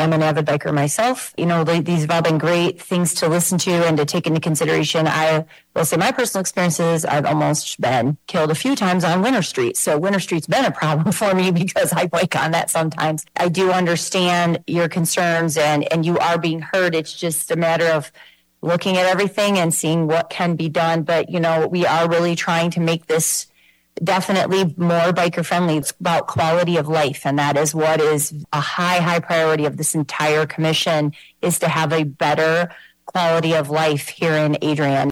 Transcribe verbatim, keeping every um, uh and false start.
am an avid biker myself. You know, they, these have all been great things to listen to and to take into consideration. I will say my personal experiences, I've almost been killed a few times on Winter Street. So Winter Street's been a problem for me because I bike on that sometimes. I do understand your concerns and, and you are being heard. It's just a matter of looking at everything and seeing what can be done. But, you know, we are really trying to make this definitely more biker friendly. It's about quality of life. And that is what is a high, high priority of this entire commission, is to have a better quality of life here in Adrian.